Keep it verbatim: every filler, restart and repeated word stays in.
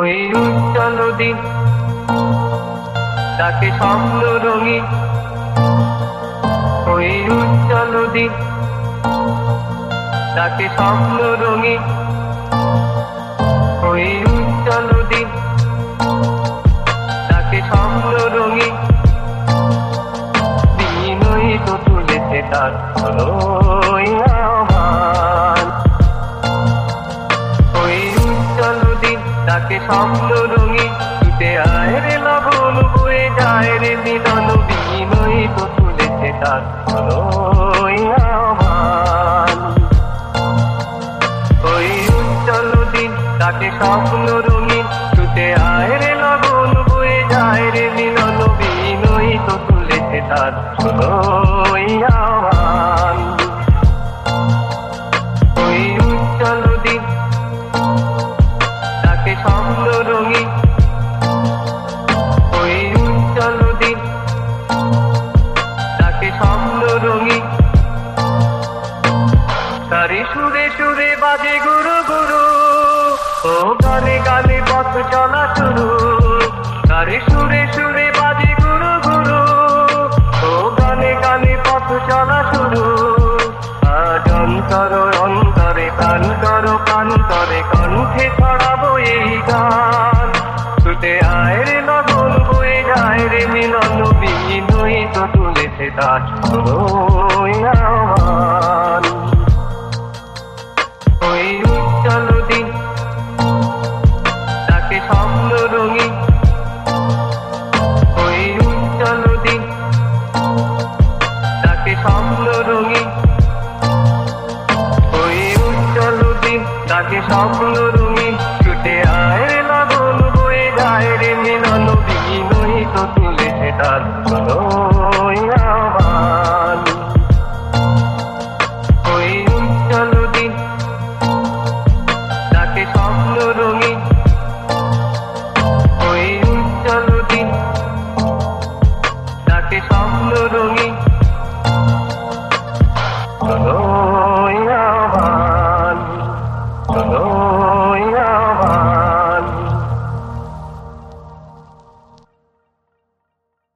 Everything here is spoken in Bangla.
ওই উজ্জ্বল দিন তাকে স্বপ্ন রঙিন, ওই উজ্জ্বল দিন তাকে স্বপ্ন রঙিন, ওই উজ্জ্বল দিন তাকে স্বপ্ন রঙিন। বিনয় তো তুলেছে তার হলোই আহ্বান, ওই উজ্জ্বল দিন তাকে স্বপ্ন রঙিন। ছুটে আয় রে লগন বয়ে যায় রে মিলন, বিনয় তো তুলেছে তার হলোই আহ্বান। ওই উজ্জ্বল দিন তাকে স্বপ্ন রঙিন, ছুটে আয় রে লগন বয়ে যায় রে মিলন, বিনয় তো তুলেছে তার হলোই আহ্বান। ওই উজ্জ্বল দিন তাকে স্বপ্ন রঙিন, ওই উজ্জ্বল দিন তাকে স্বপ্ন রঙিন। তারে সুরে সুরে বাজে গুরু গুরু, ও গানে গানে পথ চলা শুরু। তারে সুরে সুরে বাজে গুরু গুরু, ও গানে গানে পথ চলা শুরু। আজ অন্তর অন্তরে কান করো কান করে কণ্ঠে ছড়াবো এই গান। ছুটে আয় রে লগন বয়ে যায় রে মিলন, বিনয় তো তুলেছে তার